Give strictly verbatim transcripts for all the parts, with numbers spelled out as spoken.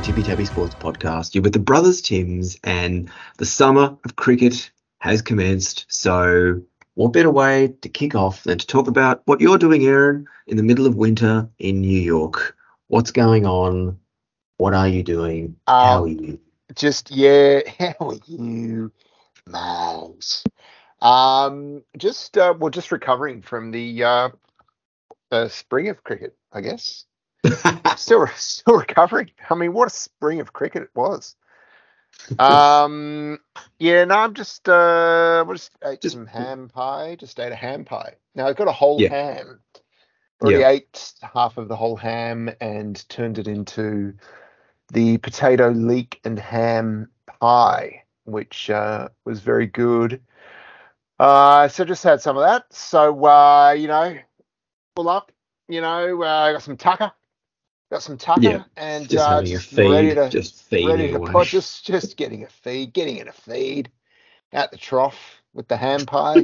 Tippy Tappy Sports Podcast. You're with the Brothers Tims, and the summer of cricket has commenced. So, what better way to kick off than to talk about what you're doing, Aaron, in the middle of winter in New York? What's going on? What are you doing? How are Um, you? just yeah, how are you, Miles? Um, just uh, well, just recovering from the uh, uh, spring of cricket, I guess. Still, still recovering. I mean, what a spring of cricket it was. Um, yeah, no, I'm just uh, I just ate Just some ham pie. Just ate a ham pie. Now I've got a whole yeah, ham. Already yeah, ate half of the whole ham and turned it into the potato leek and ham pie, which uh, was very good. Uh, so just had some of that. So uh, you know, pull up. You know, uh, got some tucker, got some yeah. tucker, and Just uh, having a just ready feed, to just ready feeding to away. pot. Just just getting a feed, getting in a feed at the trough with the ham pie.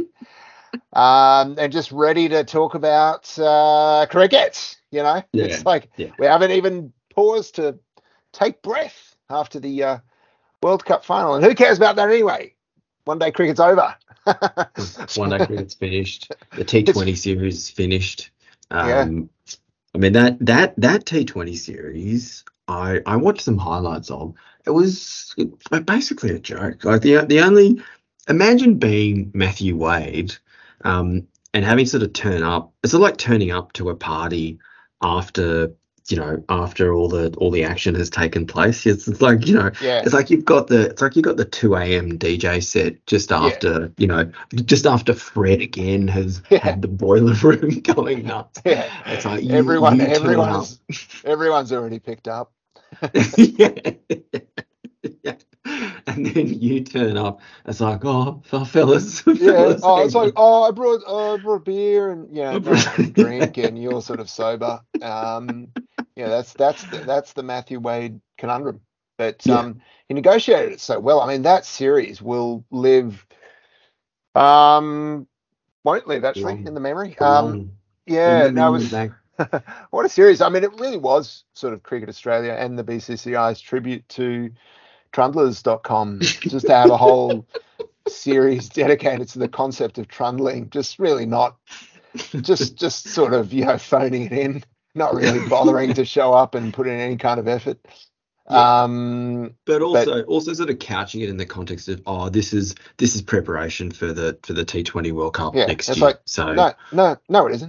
Um, and just ready to talk about uh, cricket. You know, Yeah, it's like yeah. we haven't even paused to take breath after the uh, World Cup final. And who cares about that anyway? One day cricket's over. One day cricket's finished. The T It's Twenty series is finished. yeah, Um, I mean that that that T Twenty series, I I watched some highlights of. It was basically a joke. Like the the only imagine being Matthew Wade, um, and having sort of turn up. It's sort of like turning up to a party after you know after all the all the action has taken place. It's, it's like you know yeah, it's like you've got the it's like you've got the two a m D J set just yeah, after you know just after Fred again has yeah, had the boiler room going nuts. yeah. It's like you Everyone, you turn up. everyone's, everyone's already picked up. Yeah. Yeah. And then you turn up. It's like, oh, oh fellas, Yeah. fellas, Oh, it's hang like, on. oh, I brought, uh, I brought beer, and yeah, no one can drink, Yeah. and you're sort of sober. Um, yeah, that's that's the, that's the Matthew Wade conundrum. But Yeah. um, he negotiated it so well. I mean, that series will live. Um, won't live actually in Long, the memory. for Um, long. yeah, no, it Remember was back. what a series. I mean, it really was sort of Cricket Australia and the B C C I's tribute to trundlers dot com, just to have a whole series dedicated to the concept of trundling. Just really not, just just sort of you know phoning it in, not really bothering to show up and put in any kind of effort. Yeah. Um, But but also also sort of couching it in the context of, oh, this is this is preparation for the for the T Twenty World Cup yeah, next it's year. like So no, no, no, it isn't.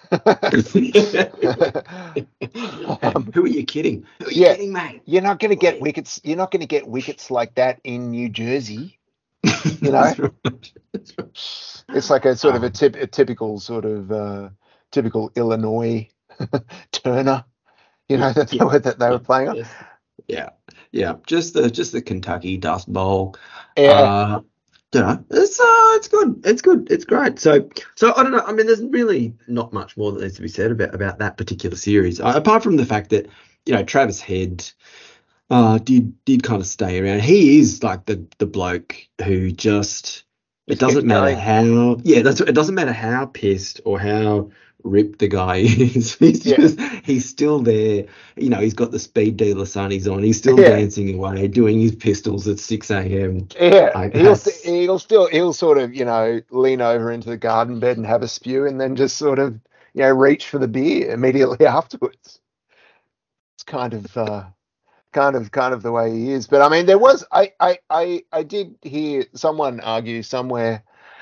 um, who are you kidding? Who are you yeah, kidding, mate? you're not going to get Please. wickets. You're not going to get wickets like that in New Jersey. You know, That's right. That's right. it's like a sort of a, Um, tip, a typical sort of uh, typical Illinois Turner. You yeah, know that they yeah, were that they yeah, were playing on. yes, yeah, yeah. Just the just the Kentucky Dust Bowl. Yeah, Uh, you know, it's uh, it's good. It's good. It's great. So, so I don't know. I mean, there's really not much more that needs to be said about about that particular series, uh, apart from the fact that you know Travis Head uh did did kind of stay around. He is like the the bloke who just it just keeps doesn't matter going. how yeah that's it doesn't matter how pissed or how ripped the guy is. He's Yeah, just he's still there. You know, he's got the speed dealer sunnies on. He's still yeah, dancing away, doing his pistols at six a m. yeah. Like He'll st- that's he'll still he'll sort of you know lean over into the garden bed and have a spew, and then just sort of you know reach for the beer immediately afterwards. It's kind of uh, kind of kind of the way he is. But I mean, there was I I I, I did hear someone argue somewhere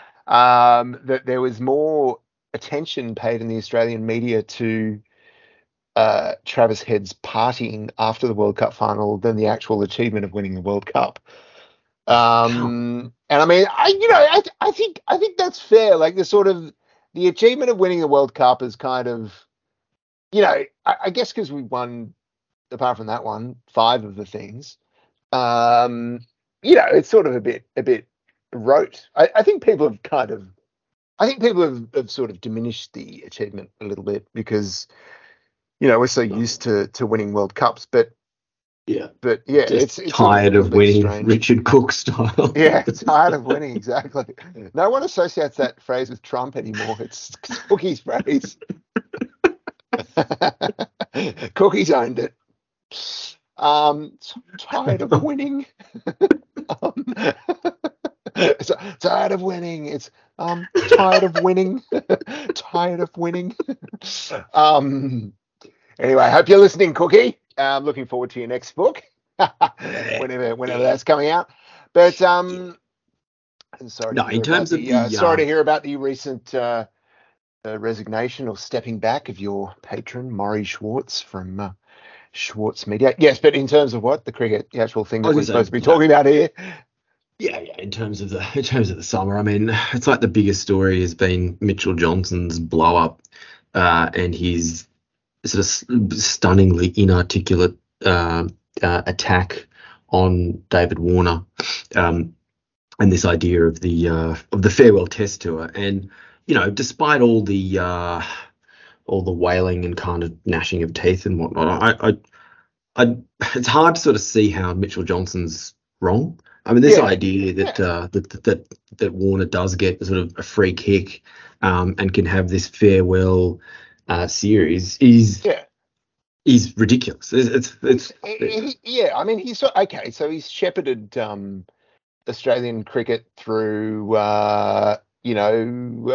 um, that there was more attention paid in the Australian media to uh, Travis Head's partying after the World Cup final than the actual achievement of winning the World Cup. wow. Um, and I mean, I you know, I I think I think that's fair. Like the sort of the achievement of winning the World Cup is kind of you know, I, I guess because we won apart from that one five of the things. Um, you know, it's sort of a bit a bit rote. I, I think people have kind of I think people have, have sort of diminished the achievement a little bit because you know we're so used to to winning World Cups, but Yeah, but yeah, it's just it's sort of a tired little of bit winning strange. Richard Cook style. Yeah, tired of winning exactly. No one associates that phrase with Trump anymore. It's Cookie's phrase. Cookie's owned it. Um, so tired of winning. um, so, tired of winning. It's um tired of winning. tired of winning. um. Anyway, I hope you're listening, Cookie. I'm looking forward to your next book, Yeah, whenever whenever yeah, that's coming out. But yeah. um, I'm sorry to No, in hear about terms of the uh, the sorry to um, hear about the recent uh, uh, resignation or stepping back of your patron, Maury Schwartz from uh, Schwartz Media. Yes, but in terms of what the cricket, the actual thing I that was we're gonna supposed say, to be you know, talking about here. yeah, yeah. In terms of the in terms of the summer, I mean, it's like the biggest story has been Mitchell Johnson's blow up, uh, and his sort of stunningly inarticulate uh, uh, attack on David Warner, um, and this idea of the uh, of the farewell test tour. And you know, despite all the uh, all the wailing and kind of gnashing of teeth and whatnot, I, I, I, it's hard to sort of see how Mitchell Johnson's wrong. I mean, this Yeah, idea that yeah, uh, that that that Warner does get sort of a free kick um, and can have this farewell uh, series is yeah. is ridiculous. It's it's, He's, it's it, he, yeah. I mean, he's okay. So he's shepherded um, Australian cricket through, uh, you know,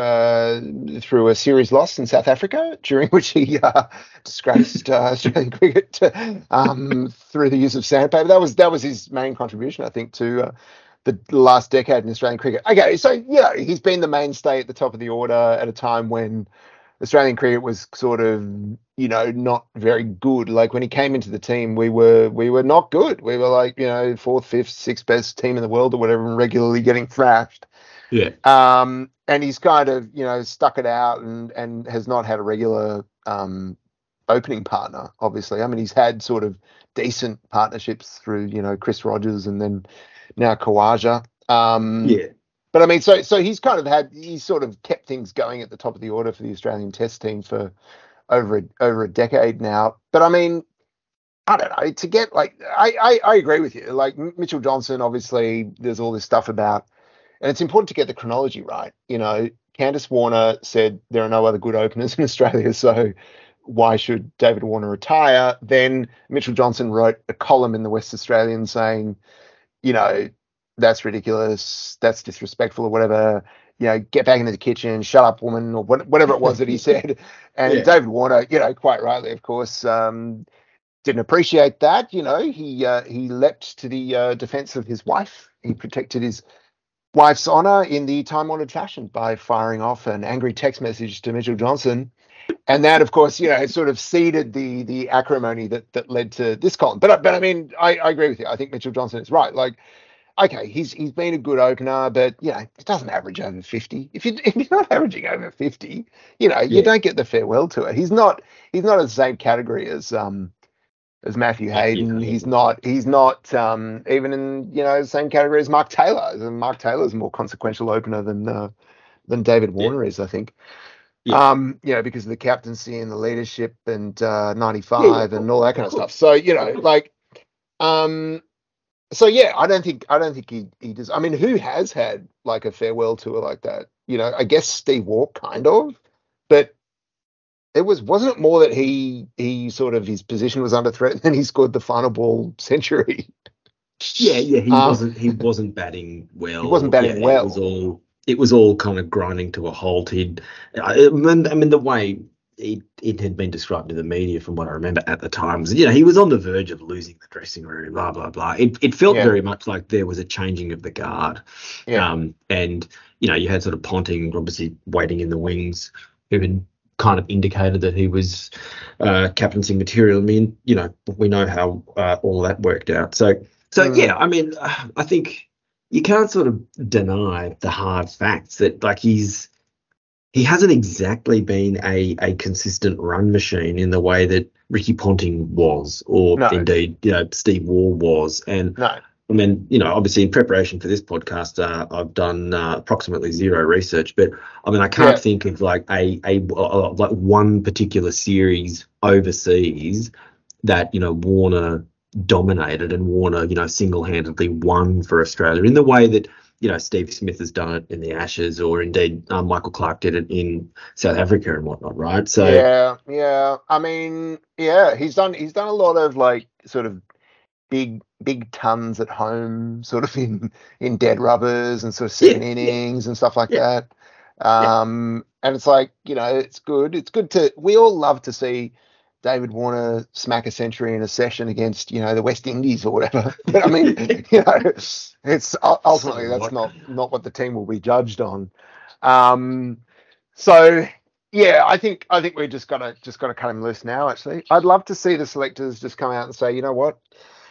uh, through a series loss in South Africa, during which he uh, disgraced uh, Australian cricket to, um, through the use of sandpaper. That was that was his main contribution, I think, to uh, the last decade in Australian cricket. Okay, so yeah, he's been the mainstay at the top of the order at a time when Australian cricket was sort of, you know, not very good. Like when he came into the team, we were we were not good. We were like, you know, fourth, fifth, sixth best team in the world or whatever, and regularly getting thrashed. yeah, Um, and he's kind of, you know, stuck it out and and has not had a regular um opening partner, obviously. I mean, he's had sort of decent partnerships through, you know, Chris Rogers and then now Khawaja. Um, yeah, but I mean, so so he's kind of had he's sort of kept things going at the top of the order for the Australian Test team for over a, over a decade now. But I mean, I don't know, to get like I, I I agree with you. Like Mitchell Johnson, obviously, there's all this stuff about, and it's important to get the chronology right. You know, Candice Warner said there are no other good openers in Australia, so why should David Warner retire? Then Mitchell Johnson wrote a column in the West Australian saying, you know, that's ridiculous, that's disrespectful or whatever. You know, get back into the kitchen, shut up, woman, or what, whatever it was that he said. And yeah, David Warner, you know, quite rightly, of course, um, didn't appreciate that. You know, he uh, he leapt to the uh, defense of his wife. He protected his wife's honor in the time-honored fashion by firing off an angry text message to Mitchell Johnson. And that, of course, you know, it sort of seeded the the acrimony that that led to this column. But but I mean, I, I agree with you. I think Mitchell Johnson is right. Like, okay, he's he's been a good opener, but you know, it doesn't average over fifty. If you if you're not averaging over fifty, you know, you yeah. don't get the farewell tour. He's not he's not in the same category as um as Matthew Matthew Hayden. He's Hayden. not he's not um even in, you know, the same category as Mark Taylor. And Mark Taylor's a more consequential opener than uh, than David Yeah, Warner is, I think. yeah, Um, you know, because of the captaincy and the leadership and uh yeah, yeah. ninety-five Of and all that kind of of stuff. course, So, you of know, course. like um so yeah, I don't think I don't think he he does. I mean, who has had like a farewell tour like that? You know, I guess Steve Waugh kind of, but it was wasn't it more that he he sort of his position was under threat and then he scored the final ball century. Yeah, yeah, he Um, wasn't he wasn't batting he wasn't well. Yeah, batting it was well. all it was all kind of grinding to a halt. He'd, I mean, I mean the way it it had been described in the media, from what I remember at the time, was, you know, he was on the verge of losing the dressing room. Blah blah blah. It it felt Yeah, very much like there was a changing of the guard, yeah, um, and you know, you had sort of Ponting obviously waiting in the wings, who had kind of indicated that he was uh, captaincy material. I mean, you know, we know how uh, all that worked out. So. So mm, yeah, I mean, I think you can't sort of deny the hard facts that, like, he's he hasn't exactly been a a consistent run machine in the way that Ricky Ponting was, or no, indeed, you know, Steve Waugh was. And no, I mean, you know, obviously in preparation for this podcast, uh, I've done uh, approximately zero research, but I mean, I can't yeah, think of like a a uh, like one particular series overseas that, you know, Warner dominated and Warner, you know, single-handedly won for Australia in the way that, you know, Steve Smith has done it in the Ashes, or indeed um, Michael Clark did it in South Africa and whatnot, right? So yeah, yeah. I mean, yeah, he's done he's done a lot of like sort of big big tons at home, sort of in in dead rubbers and sort of Yeah, seven yeah, innings and stuff like yeah, that. yeah. Um, and it's like, you know, it's good. It's good to. We all love to see David Warner smack a century in a session against, you know, the West Indies or whatever. But I mean, you know, it's So ultimately that's what? not not what the team will be judged on. Um, so yeah, I think I think we just gotta just gotta cut him loose now. Actually, I'd love to see the selectors just come out and say, you know what,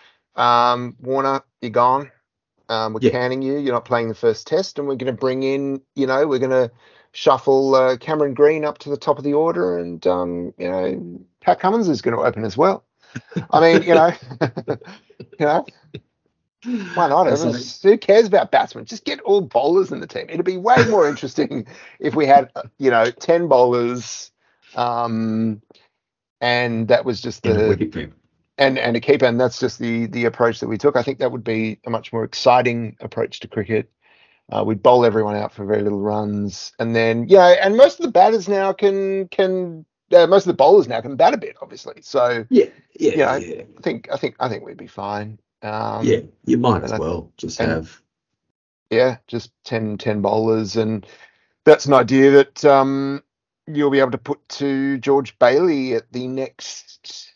um, Warner, you're gone. Um, we're Yeah, canning you. You're not playing the first test, and we're going to bring in, you know, we're going to shuffle uh, Cameron Green up to the top of the order, and um, you know, Pat Cummins is going to open as well. I mean, you know, you know, why not? that's Everyone's, like who cares about batsmen? Just get all bowlers in the team. It'd be way more interesting if we had, uh, you know, ten bowlers, um, and that was just in a the wicket keeper. and and a keeper, and that's just the the approach that we took. I think that would be a much more exciting approach to cricket. Uh, we'd bowl everyone out for very little runs, and then yeah, and most of the batters now can can uh, most of the bowlers now can bat a bit, obviously. So Yeah, yeah, you know, yeah, I think I think I think we'd be fine. yeah. Um, You might and as I, well just and have. yeah, just ten ten bowlers, and that's an idea that um you'll be able to put to George Bailey at the next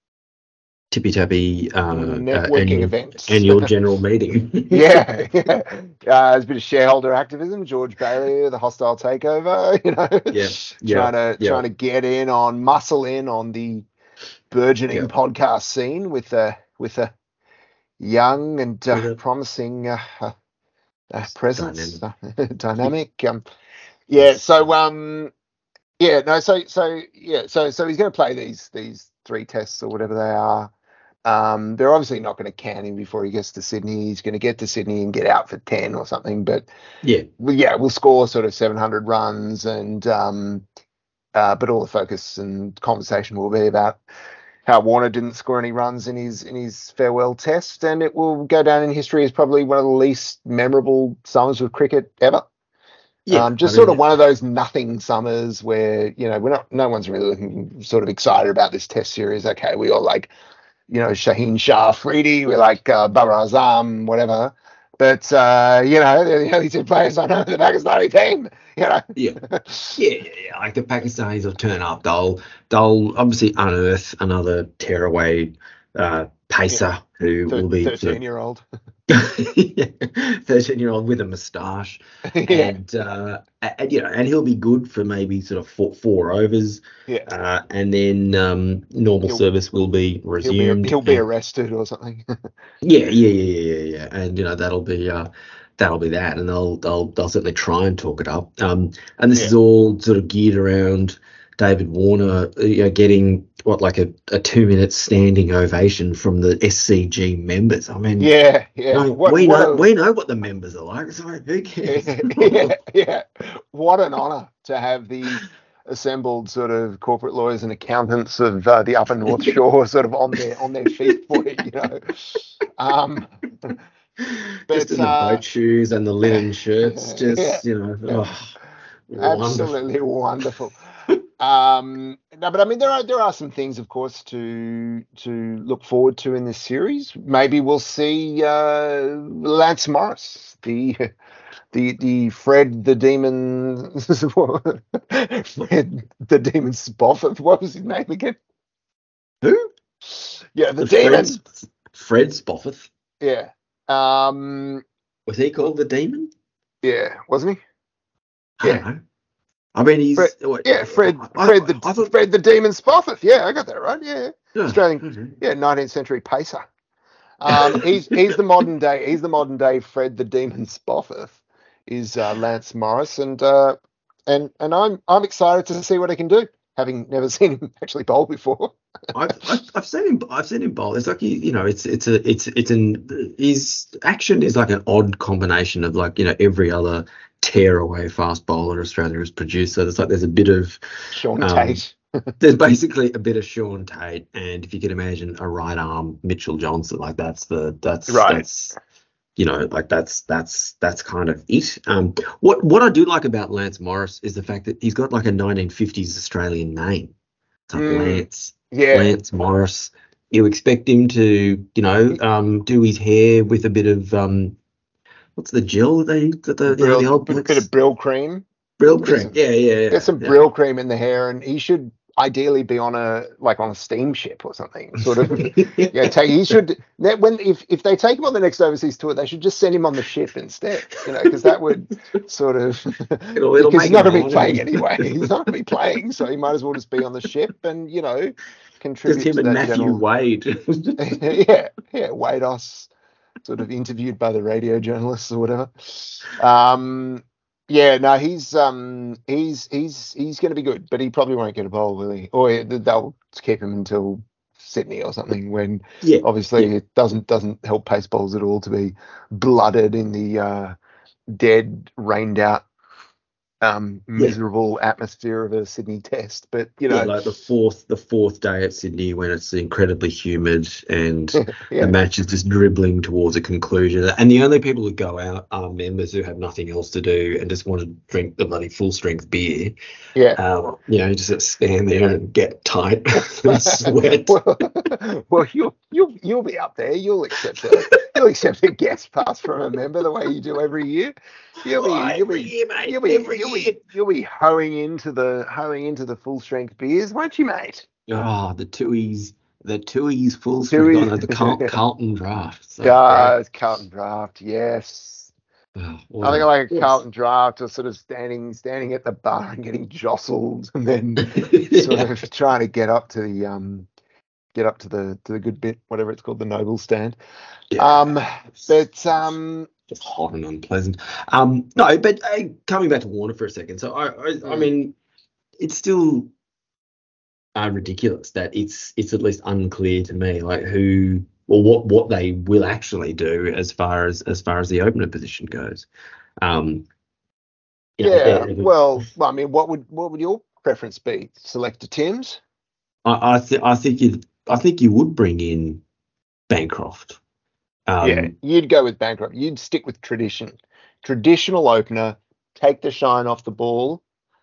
Tippy Tappy uh, uh, networking annual event. annual general meeting. Yeah, yeah. Uh, there's a bit of shareholder activism. George Bailey, the hostile takeover. You know, Yeah, yeah, trying to yeah, trying to get in on, muscle in on the yeah. burgeoning podcast scene with a with a young and uh, With a promising uh, uh, uh, presence, dynamic. uh, Yeah, dynamic. Um, yeah. yes. So um, yeah. No. So so yeah. So so he's going to play these these three tests or whatever they are. Um, they're obviously not going to can him before he gets to Sydney. He's going to get to Sydney and get out for ten or something. But Yeah, we, yeah, we'll score sort of seven hundred runs, and um, uh, but all the focus and conversation will be about how Warner didn't score any runs in his in his farewell test, and it will go down in history as probably one of the least memorable summers of cricket ever. yeah. Um, I just sort of mean, one of those nothing summers where, you know, we're not, no one's really looking sort of excited about this test series. Okay, we all like, you know, Shaheen Shah Afridi, we like uh, Babar Azam, whatever. But, uh, you know, they're the only two players I know in the Pakistani team, you yeah, know. yeah, yeah, yeah. Like the Pakistanis will turn up. They'll they'll obviously unearth another tearaway uh, Yeah, pacer who will be sort thirteen year old. thirteen year old with a moustache, Yeah, and uh, and you know, and he'll be good for maybe sort of four, four overs, yeah. uh, and then um, normal He'll service will be he'll be resumed, he'll be and arrested or something. yeah, yeah, yeah, yeah, yeah, yeah. And you know that'll be uh, that'll be that, and they'll they'll they'll certainly try and talk it up. Um, and this Yeah. is all sort of geared around David Warner, uh, you know, getting what like a, a two minute standing ovation from the S C G members. I mean, Yeah, yeah. no, What we what know a we know what the members are like, so who cares? yeah, yeah. What an honor to have the assembled sort of corporate lawyers and accountants of uh, the Upper North Shore sort of on their on their feet for it, you know. Um, Just but in the uh, boat shoes and the linen shirts, yeah, just you know, yeah, oh, wonderful. absolutely wonderful. Um, no, but I mean, there are there are some things, of course, to to look forward to in this series. Maybe we'll see uh, Lance Morris, the the the Fred the Demon, Fred the Demon Spofford. What was his name again? Who? Yeah, the The Demon. Fred Fred Spofford. Yeah. Um. Was he called the Demon? Yeah, wasn't he? I don't Yeah. know. I mean, Fred. he's. What, Yeah, Fred. I, Fred I, the I thought. Fred the Demon Spofford. Yeah, I got that right. Yeah, Yeah, Australian. okay. Yeah, nineteenth century pacer. Um, he's he's the modern day he's the modern day Fred the Demon Spofford is uh, Lance Morris, and uh, and and I'm I'm excited to see what he can do, having never seen him actually bowl before. I've, I've I've seen him. I've seen him bowl. It's like you, you know. It's it's a it's it's an his action is like an odd combination of like you know every other tear away fast bowler Australia has produced. So there's like there's a bit of Sean um, Tate. there's basically a bit of Sean Tate, and if you can imagine a right arm Mitchell Johnson, like that's the that's Right. that's you know like that's that's that's kind of it. Um, what what I do like about Lance Morris is the fact that he's got like a nineteen fifties Australian name. It's like Mm, Lance yeah. Lance Morris. You expect him to, you know, um, do his hair with a bit of um, what's the gel they got the you know Brill, the old bit, bit blokes of Brill cream. Brill Get cream. some, Yeah, yeah, get yeah, some yeah. Brill cream in the hair, and he should ideally be on a like on a steamship or something. Sort of, yeah. Take he should that when if if they take him on the next overseas tour, they should just send him on the ship instead. You know, because that would sort of It'll it'll because he's make not him going to be playing relevant. anyway. He's not going to be playing, so he might as well just be on the ship and you know Just contribute him to and that Matthew general. Wade. Yeah, yeah. Wados sort of interviewed by the radio journalists or whatever. Um, yeah, no, he's um, he's he's he's going to be good, but he probably won't get a bowl, will he? Or they'll keep him until Sydney or something. When Yeah, yeah, obviously it doesn't doesn't help pace bowls at all to be blooded in the uh, dead, rained out, um, yeah. miserable atmosphere of a Sydney Test. But you Yeah, know, like the fourth, the fourth day at Sydney when it's incredibly humid and the yeah, match is just dribbling towards a conclusion, and the only people who go out are members who have nothing else to do and just want to drink the bloody full strength beer. yeah. Um, you know, just sort of stand there and get tight and sweat. well, well, you'll you'll you'll be up there. You'll accept a you'll accept a guest pass from a member the way you do every year. You'll be Oh, you'll every be year, mate. you'll be Every you'll year. be you'll be hoeing into the hoeing into the full strength beers, won't you, mate? Oh, the Tui's, the Tui's full Do strength. Oh we? no, the Carl, Carlton draft. So great. Guys, Carlton draft, yes. Oh, what I think I a like a yes. Carlton draft, or sort of standing standing at the bar and getting jostled, and then sort Yeah. of trying to get up to the um get up to the to the good bit, whatever it's called, the noble stand. Um, Yeah. but um, Just hot and unpleasant. Um, no, but uh, coming back to Warner for a second. So I, I, I mm, mean, it's still uh, ridiculous that it's it's at least unclear to me like who or what what they will actually do as far as as far as the opener position goes. Um, you know, yeah. it- Well, well, I mean, what would what would your preference be? Selector Tim's? I I, th- I think you I think you would bring in Bancroft. Yeah, Um, you'd go with Bancroft. You'd stick with tradition, traditional opener, take the shine off the ball,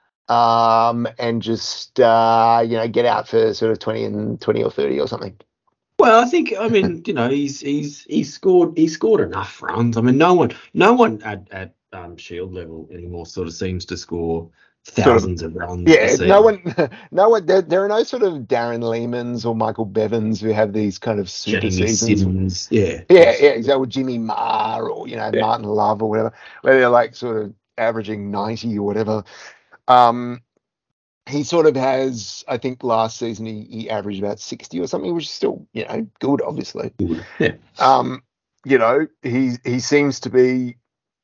um, and just uh, you know, get out for sort of twenty and twenty or thirty or something. well, I think I mean you know he's he's he's scored he scored enough runs. I mean no one no one at at um, Shield level anymore sort of seems to score Sort of. thousands of runs a Yeah, no season. one, no one. There, there are no sort of Darren Lehmans or Michael Bevans who have these kind of super Jamie seasons. Simmons, yeah, Yeah, just yeah, exactly. Or Jimmy Marr or you know yeah, Martin Love or whatever, where they're like sort of averaging ninety or whatever. Um, he sort of has, I think last season he, he averaged about sixty or something, which is still you know good, obviously. good. Yeah, Um, you know he he seems to be,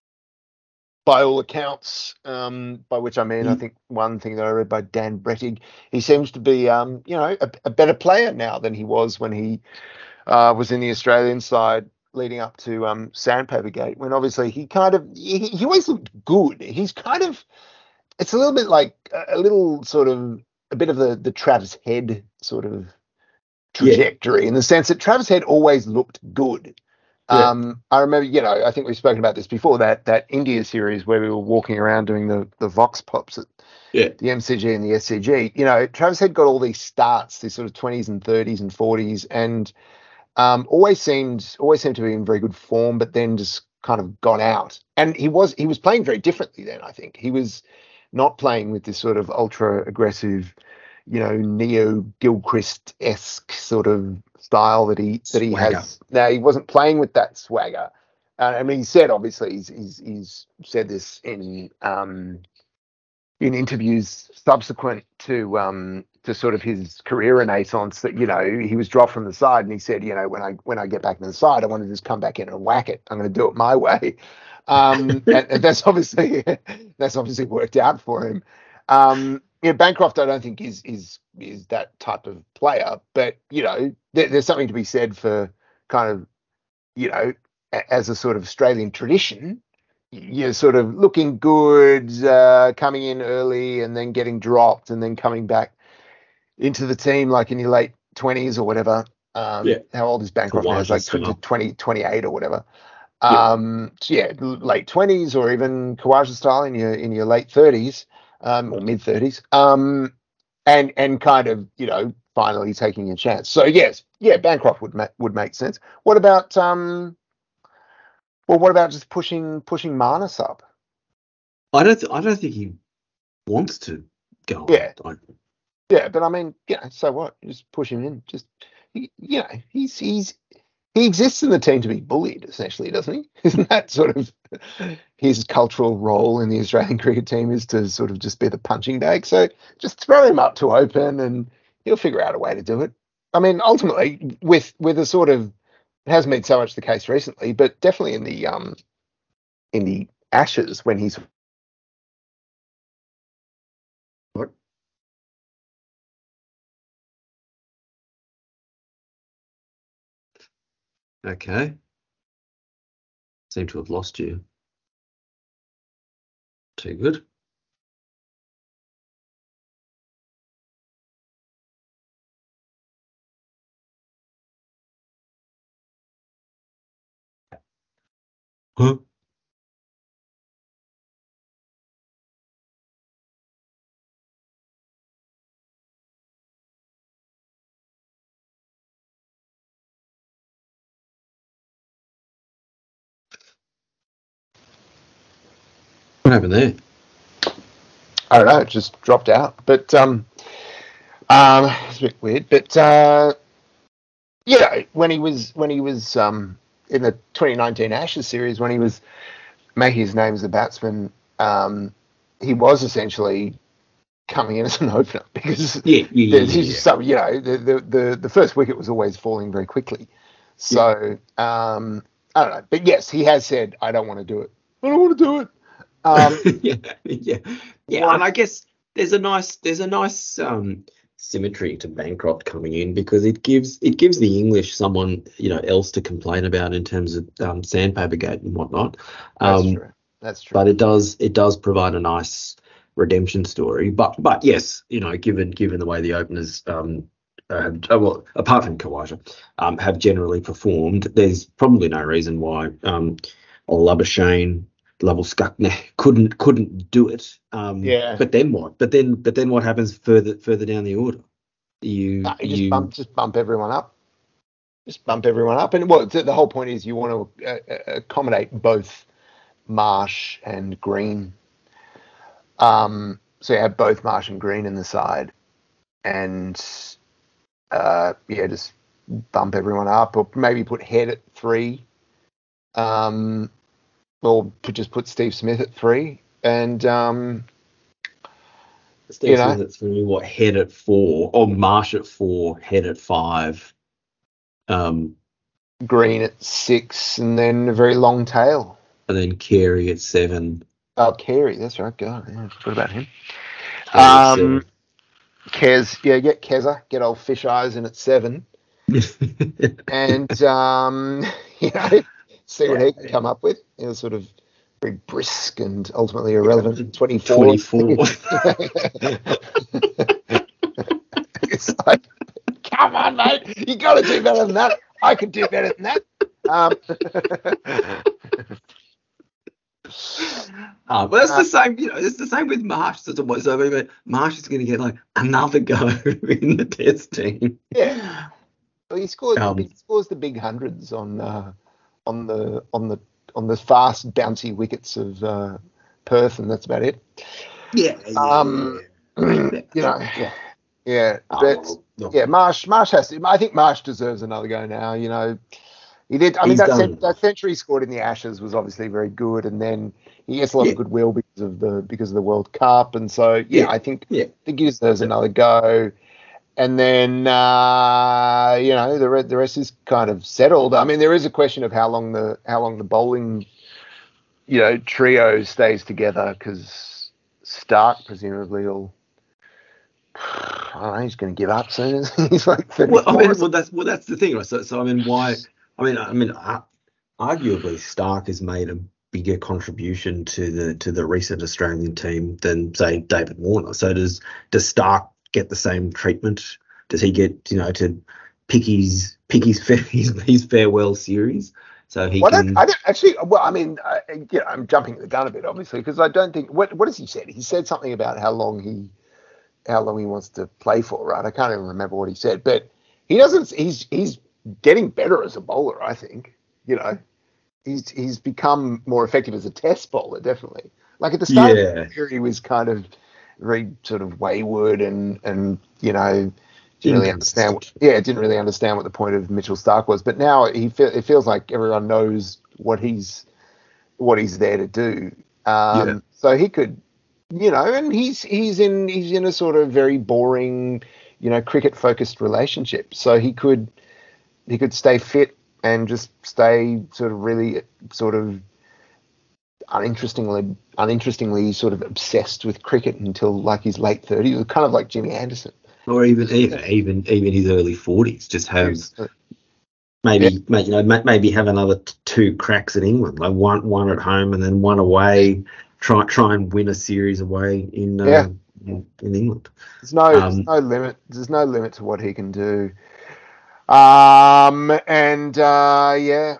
by all accounts, um, by which I mean, I he, think one thing that I read by Dan Brettig, he seems to be, um, you know, a, a better player now than he was when he uh, was in the Australian side leading up to um, Sandpaper Gate. When obviously he kind of, he, he always looked good. He's kind of, it's a little bit like a, a little sort of a bit of the the Travis Head sort of yeah, trajectory in the sense that Travis Head always looked good. yeah, Um, I remember, you know, I think we've spoken about this before, that that India series where we were walking around doing the the Vox Pops at yeah, the M C G and the S C G. You know, Travis Head got all these starts, these sort of twenties and thirties and forties, and um, always seemed always seemed to be in very good form, but then just kind of gone out. And he was he was playing very differently then. I think he was not playing with this sort of ultra aggressive, you know, Neo Gilchrist esque sort of style that he that he swagger. has now. He wasn't playing with that swagger. Uh, I mean, he said obviously he's, he's he's said this in um in interviews subsequent to um to sort of his career renaissance, that you know he was dropped from the side and he said, you know, when I when I get back to the side, I want to just come back in and whack it. I'm going to do it my way. Um, and, and that's obviously that's obviously worked out for him. Um, yeah, Bancroft, I don't think is is is that type of player, but you know, there, there's something to be said for kind of, you know, a- as a sort of Australian tradition, you're sort of looking good, uh, coming in early and then getting dropped and then coming back into the team like in your late twenties or whatever. Um, Yeah, how old is Bancroft now? It's Kawaja like tw- style. twenty, twenty-eight or whatever. Yeah, Um, so yeah, late twenties or even Kawaja style in your in your late thirties, um, or mid thirties. Um, and and kind of, you know, finally taking a chance. So yes, yeah, Bancroft would ma- would make sense. What about um? Well, what about just pushing pushing Marnus up? I don't. Th- I don't think he wants to go on. Yeah, I, yeah, but I mean, yeah. So what? Just push him in. Just he, you know, he's he's he exists in the team to be bullied, essentially, doesn't he? Isn't that sort of his cultural role in the Australian cricket team is to sort of just be the punching bag? So just throw him up to open, and he'll figure out a way to do it. I mean, ultimately, with with a sort of it hasn't been so much the case recently, but definitely in the um in the Ashes when he's what? Okay. Seem to have lost you. Too good. Huh? What happened there? I don't know, it just dropped out. But um um it's a bit weird. But uh yeah, when he was when he was um in the twenty nineteen Ashes series when he was making his name as a batsman, um he was essentially coming in as an opener because Yeah, yeah, yeah, there's yeah, just some, you know, the, the the the first wicket was always falling very quickly. yeah. So um I don't know. But yes, he has said I don't want to do it. I don't want to do it. Um yeah, yeah, yeah. And what I guess there's a nice there's a nice um symmetry to Bancroft coming in because it gives it gives the English someone you know else to complain about in terms of um, sandpaper gate and whatnot. That's Um, true. That's true. but it does it does provide a nice redemption story. But but yes, you know, given given the way the openers um have, uh, well, apart from Kawaja, um, have generally performed, there's probably no reason why um Labuschagne, Labuschagne couldn't couldn't do it. Um, Yeah. but then what? But then but then what happens further further down the order? No, You you just bump you just bump everyone up. Just bump everyone up. And well, the, the whole point is you want to uh, uh, accommodate both Marsh and Green. Um, so you have both Marsh and Green in the side, and uh, yeah, just bump everyone up, or maybe put Head at three, um, or just put Steve Smith at three, and um, you Steve know, Smith at three, what head at four, or Marsh at four, head at five. Um, Green at six, and then a very long tail. and then Carey at seven, Oh, Carey, that's right. God, yeah, I forgot about him. Carey at Um, seven. Kez, yeah, get Keza, get old Fish Eyes in at seven, and um, you know, see what Yeah, he can yeah. come up with. You know, sort of very brisk and ultimately irrelevant. Twenty-four. twenty-four. It's like, come on, mate, you got to do better than that. I could do better than that. Um, Uh, but it's uh, the same, you know, it's the same with Marsh. So, so I mean, Marsh is going to get like another go in the test team. yeah, well, he scores. Um, He scores the big hundreds on uh, on the on the on the fast bouncy wickets of uh, Perth, and that's about it. yeah, yeah, Um, yeah. you Yeah, know, yeah. yeah, Oh, but well, no, yeah, Marsh, Marsh has to. I think Marsh deserves another go now. You know, he did. I mean, he's that done cent- that enough. century he scored in the Ashes was obviously very good, and then he gets a lot Yeah, of goodwill because of the because of the World Cup, and so yeah, yeah, I think yeah. I think he deserves Yeah. another go. And then uh, you know the re- the rest is kind of settled. I mean, there is a question of how long the how long the bowling you know trio stays together because Stark presumably will. I don't know, he's going to give up soon. He's like Well, I thirty-four or mean, well, something. that's well, that's the thing, right? So, so I mean, why? I mean, I mean, uh, arguably, Stark has made a bigger contribution to the to the recent Australian team than say David Warner. So does does Stark get the same treatment? Does he get you know to pick his pick his his, his farewell series so he Well, I don't, I can? don't actually. Well, I mean, I, you know, I'm jumping the gun a bit, obviously, because I don't think. What What has he said? He said something about how long he how long he wants to play for, right? I can't even remember what he said, but he doesn't. He's he's getting better as a bowler. I think. You know, he's he's become more effective as a test bowler. Definitely. Like at the start Yeah. of the career, he was kind of very sort of wayward and and you know didn't really understand. What, yeah, didn't really understand what the point of Mitchell Starc was. But now he fe- it feels like everyone knows what he's what he's there to do. Um, Yeah. So he could, you know, and he's he's in he's in a sort of very boring, you know, cricket focused relationship. So he could he could stay fit and just stay sort of really sort of uninterestingly uninterestingly sort of obsessed with cricket until like his late thirties, kind of like Jimmy Anderson. Or even even even even his early forties, just have maybe Yeah. maybe you know ma- maybe have another t- two cracks at England, like one one at home and then one away. Try try and win a series away in uh, Yeah. in, in England. There's no Um, there's no limit. There's no limit to what he can do. Um, and uh, yeah,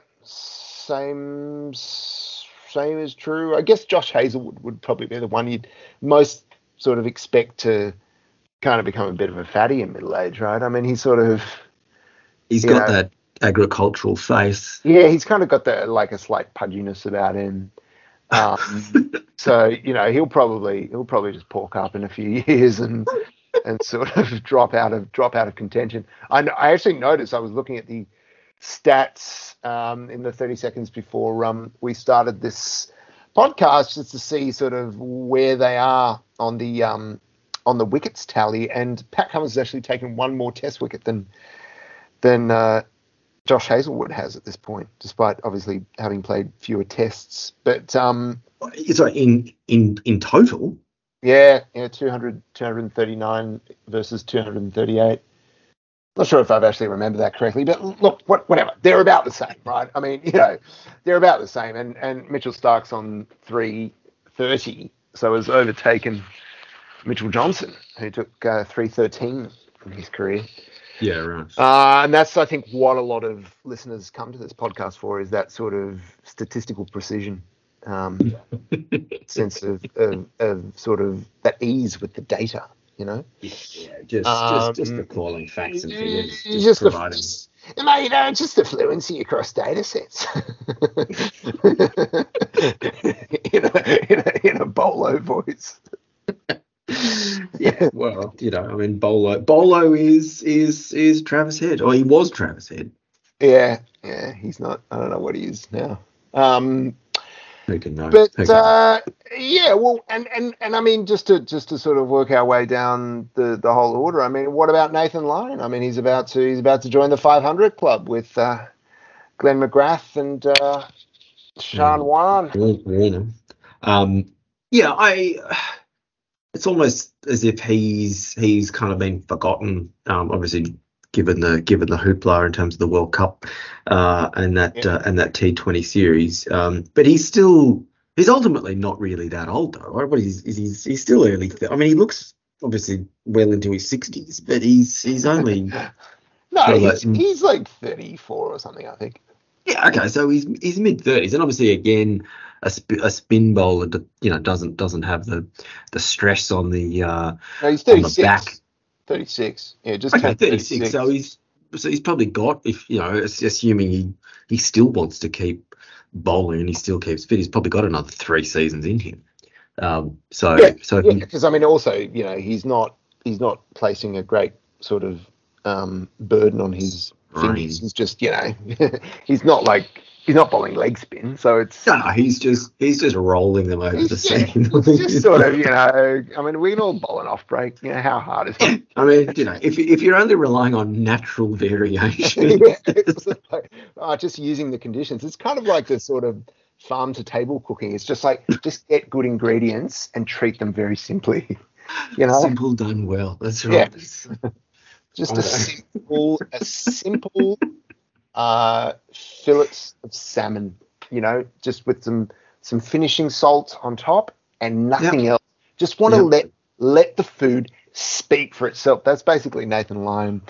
same same is true. I guess Josh Hazelwood would probably be the one you'd most sort of expect to kind of become a bit of a fatty in middle age, right? I mean, he's sort of he's you got know, that agricultural face. yeah, he's kind of got the like a slight pudginess about him. Um, so you know, he'll probably he'll probably just pork up in a few years and and sort of drop out of drop out of contention. I, I actually noticed I was looking at the stats um, in the thirty seconds before um, we started this podcast just to see sort of where they are on the um, on the wickets tally, and Pat Cummins has actually taken one more Test wicket than than uh, Josh Hazelwood has at this point, despite obviously having played fewer Tests. But um, Sorry, in in in total. yeah, yeah, two hundred, two hundred thirty-nine versus two hundred thirty-eight. Not sure if I've actually remembered that correctly, but look, what, whatever. They're about the same, right? I mean, you know, they're about the same. And and Mitchell Starc's on three thirty, so has overtaken Mitchell Johnson, who took uh, three thirteen in his career. Yeah, right. Uh, and that's, I think, what a lot of listeners come to this podcast for, is that sort of statistical precision, um, sense of, of, of sort of that ease with the data, you know? Yeah, yeah, just Um, just just recalling facts and figures, just just the, providing. mate, you know, just the fluency across data sets. in, a, in, a, in a bolo voice. Yeah, well, you know, I mean, Bolo Bolo is is is Travis Head, or he was Travis Head. Yeah, yeah, he's not. I don't know what he is now. Um, Who can know? but Who can know? uh, yeah, well, and, and and I mean, just to just to sort of work our way down the, the whole order. I mean, what about Nathan Lyon? I mean, he's about to he's about to join the five hundred club with uh, Glenn McGrath and uh, Sean Wan. Warner. Um, yeah, I. It's almost as if he's he's kind of been forgotten. Um, obviously, given the given the hoopla in terms of the World Cup uh, and that Yeah. uh, and that T twenty series. Um, but he's still he's ultimately not really that old though. Right? What he's he's he's still early. I mean, he looks obviously well into his sixties, but he's he's only No, sort of he's, like- he's like thirty-four or something, I think. yeah, okay. So he's he's mid thirties, and obviously again a, sp- a spin bowler, d- you know, doesn't doesn't have the the stress on the uh, No, he's on the thirty-six. back. thirty-six. Yeah, just Okay, turned thirty-six. So he's so he's probably got, if you know, ass- assuming he he still wants to keep bowling and he still keeps fit, he's probably got another three seasons in him. Um, so Yeah, so yeah, he, because I mean, also, you know, he's not he's not placing a great sort of um, burden on his Right. fingers. He's just, you know, he's not like he's not bowling leg spin, so it's no, no, he's just he's just rolling them over the he's, yeah, seam. it's just sort of, you know, I mean, we can all bowl an off break. You know, how hard is it? I mean, you know, if if you're only relying on natural variation, Yeah, it's like, oh, just using the conditions. It's kind of like the sort of farm to table cooking. It's just like, just get good ingredients and treat them very simply. You know, simple done well. That's Yeah. right. just a Alright. simple, a simple uh, fillets of salmon. You know, just with some some finishing salt on top and nothing else. Just want to Yep. let let the food speak for itself. That's basically Nathan Lyon.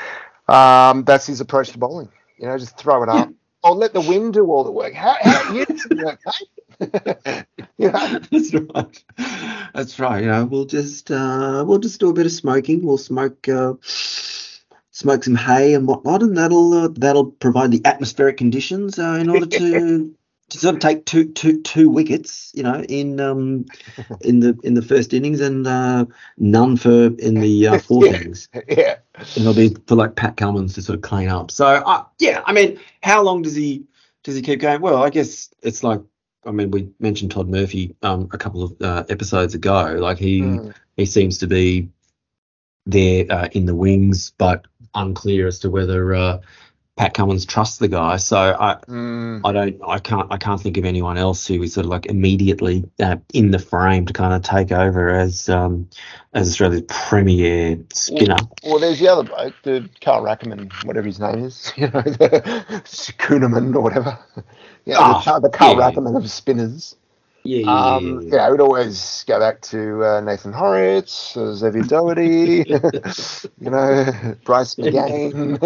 Um, that's his approach to bowling. You know, just throw it up. Or let the wind do all the work. How, how you do some work, mate? You know? That's right. That's right. You know, we'll just uh, we'll just do a bit of smoking. We'll smoke uh, smoke some hay and whatnot, and that'll uh, that'll provide the atmospheric conditions uh, in order to to sort of take two two two wickets, you know, in um in the in the first innings, and uh, none for in the uh, fourth yeah, innings. yeah. And it'll be for like Pat Cummins to sort of clean up. So uh, yeah, I mean, how long does he does he keep going? Well, I guess it's like, I mean, we mentioned Todd Murphy um, a couple of uh, episodes ago. Like he Mm. he seems to be there uh, in the wings, but unclear as to whether uh, Pat Cummins trusts the guy. So I Mm. I don't I can't I can't think of anyone else who is sort of like immediately uh, in the frame to kind of take over as um as Australia's premier spinner. Well, well, there's the other bloke, the Carl Rackerman, whatever his name is, you know, the Kuhneman or whatever. Yeah, the, Oh, Carl- the Carl yeah, Rackerman of spinners. yeah, yeah, Um, yeah, yeah, I would always go back to uh, Nathan Horwitz, uh, Xavier Doherty, you know, Bryce yeah. McGain.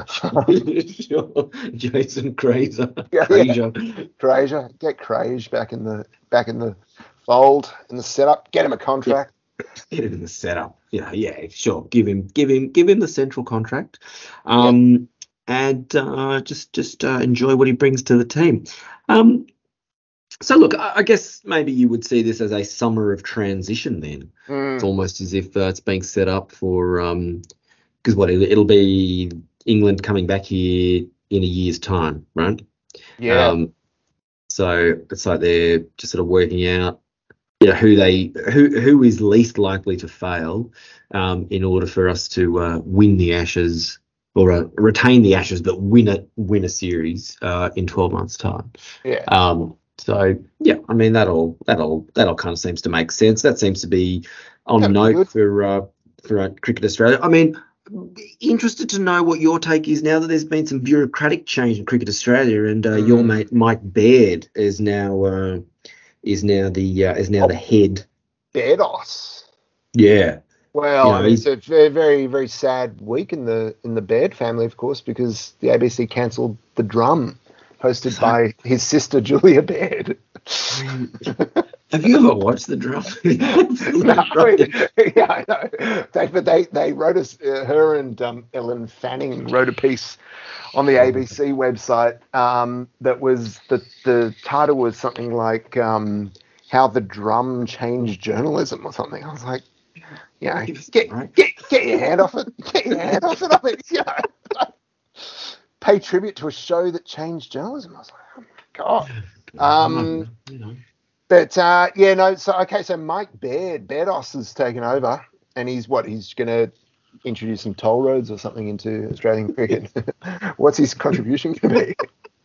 Sure. Jason Fraser, yeah, yeah, Fraser. Fraser, get Crage back in the back in the fold in the setup. Get him a Yeah, contract. get him in the setup. Yeah, yeah, sure. Give him, give him, give him the central contract, Yeah. um, and uh, just just uh, enjoy what he brings to the team. Um, So look, I I guess maybe you would see this as a summer of transition then. It's Mm, almost as if uh, it's being set up for, um, because what, it'll, it'll be England coming back here in a year's time, right? yeah. Um, so it's like they're just sort of working out, you know, who they who who is least likely to fail, um, in order for us to uh, win the Ashes, or uh, retain the Ashes, but win a win a series uh, in twelve months' time. Yeah. Um, so yeah, I mean that all that all that all kind of seems to make sense. That seems to be on That'd be note good. for uh, for uh, Cricket Australia. I mean, interested to know what your take is now that there's been some bureaucratic change in Cricket Australia, and uh, your Mm. mate Mike Baird is now uh, is now the uh, is now the Oh, head. Beardos. Yeah, Well, you I know, mean, he's it's a very, very, very sad week in the in the Baird family, of course, because the A B C cancelled The Drum, hosted so. by his sister Julia Baird. I mean, have you ever watched the drum? No, Absolute I mean, rubbish. yeah, I know. They, but they they wrote us, uh, her and um, Ellen Fanning wrote a piece on the Oh, A B C website, um, that was the the title was something like, um, "How the Drum Changed Journalism" or something. I was like, you know, give us a get break. get get your hand off it. Get your hand off it. I mean, you know, pay tribute to a show that changed journalism. I was like, oh my god. Um, You know. but uh, yeah, no. So okay, so Mike Baird, Bairdos has taken over, and he's what? He's going to introduce some toll roads or something into Australian cricket. What's his contribution going to be?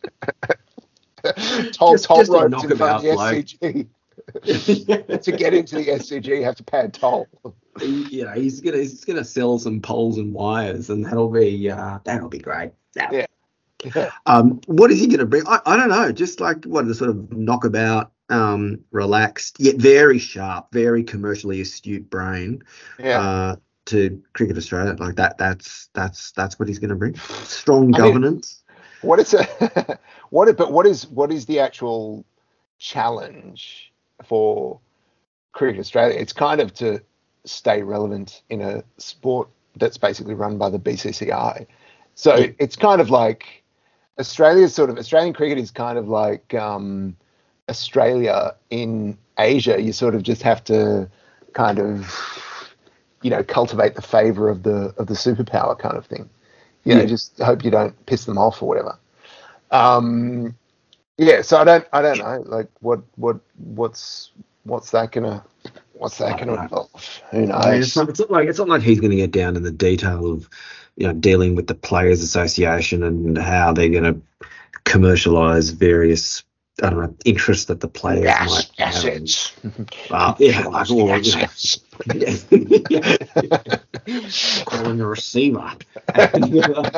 toll Just toll just a roads in front of knockabout the bloke. S C G. To get into the S C G, you have to pay a toll. He, you know, he's gonna he's gonna sell some poles and wires, and that'll be uh, that'll be great. Yeah. Yeah. Yeah. Um, what is he gonna bring? I, I don't know. Just like what the sort of knockabout, um, relaxed yet very sharp, very commercially astute brain, Yeah. uh, to Cricket Australia. Like that. That's that's that's what he's gonna bring. Strong I mean, governance. what is a what? But what is what is the actual challenge for Cricket Australia? It's kind of to stay relevant in a sport that's basically run by the B C C I. So Yeah. it's kind of like Australia's sort of Australian cricket is kind of like, um, Australia in Asia. You sort of just have to kind of, you know, cultivate the favor of the of the superpower kind of thing. You know, Yeah. just hope you don't piss them off or whatever. Um, yeah, so I don't I don't know, like what what what's what's that gonna what's that I don't gonna know. involve? Who I mean, it's knows? not, it's not like it's not like he's going to get down in the detail of, you know, dealing with the Players Association and how they're going to commercialize various, I don't know, interests that the players Gas might have. And, assets. uh, yeah, like, Commercializing well, you know, assets. yeah. Calling a receiver. And, uh,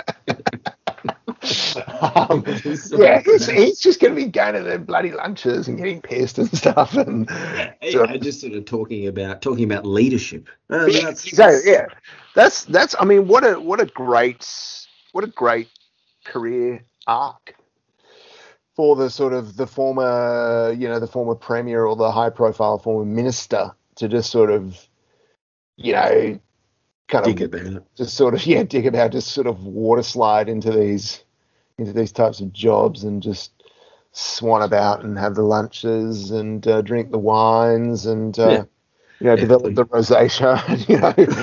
Um, yeah, he's, he's just going to be going to the bloody lunches and getting pissed and stuff, and yeah, sort yeah, of, just sort of talking about talking about leadership. Uh, yeah, that's, exactly. Yeah, that's that's. I mean, what a what a great what a great career arc for the sort of the former, you know, the former premier or the high profile former minister to just sort of, you know, kind dig of about. just sort of yeah dig about, just sort of water slide into these into these types of jobs and just swan about and have the lunches and uh, drink the wines and Yeah, uh, you know yeah, develop the rosacea. You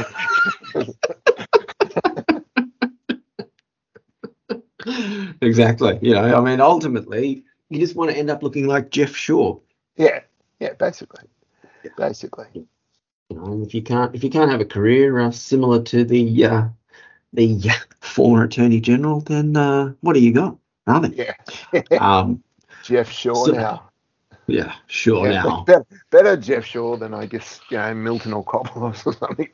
know. Exactly. You know, I mean, ultimately, you just want to end up looking like Jeff Shaw. yeah, yeah, basically, Yeah. basically. You know, and if you can't, if you can't have a career uh, similar to the uh, the uh, former Attorney General, then uh, what do you got? Nothing. Yeah, Um. Jeff Shaw So now. yeah, sure. Yeah, be- Now. better, better Jeff Shaw than I guess you know Milton or Coppola or something.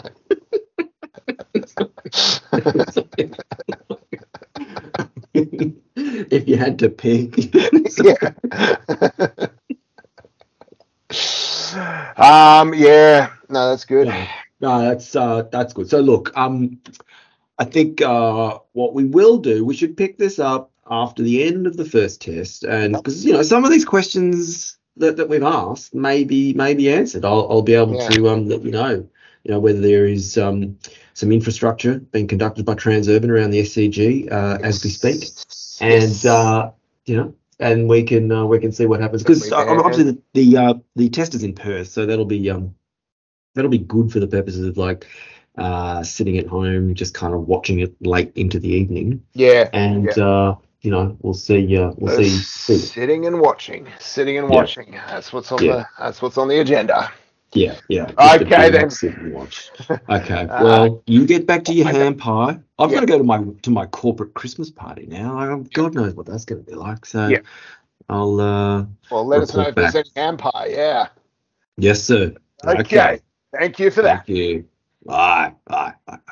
If you had to pick. Yeah. Um. Yeah. No, that's good. No, no, that's uh, that's good. So look, um, I think uh, what we will do, we should pick this up after the end of the first test, and Yep. because you know some of these questions that, that we've asked may be may be answered. I'll I'll be able Yeah. to um let you know, you know whether there is um some infrastructure being conducted by Transurban around the S C G uh, as we speak, Yes. and Yes. uh, you know. And we can uh, we can see what happens because uh, Certainly, obviously man. the the, uh, the test is in Perth, so that'll be um that'll be good for the purposes of like uh, sitting at home, just kind of watching it late into the evening, Yeah. and Yeah. uh, you know we'll see uh, we'll Uh, see, see. sitting and watching, sitting and Yeah, watching. That's what's on yeah, the. That's what's on the agenda. yeah, yeah. Just a Okay big then. sit and watch. Okay, Uh, well you get back to your okay. ham pie. I've got Yeah. to go to my to my corporate Christmas party now. Like, Yeah. God knows what that's going to be like. So Yeah. I'll uh, Well, let us know report if there's back. any empire. Yeah. Yes, sir. Okay. Okay. Thank you for that. Thank you. Bye. Bye. Bye.